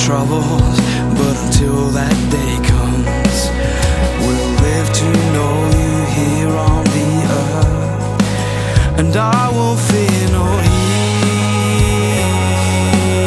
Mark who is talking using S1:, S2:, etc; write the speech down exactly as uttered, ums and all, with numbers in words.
S1: troubles, but until that day comes, we'll live to know you here on the earth. And I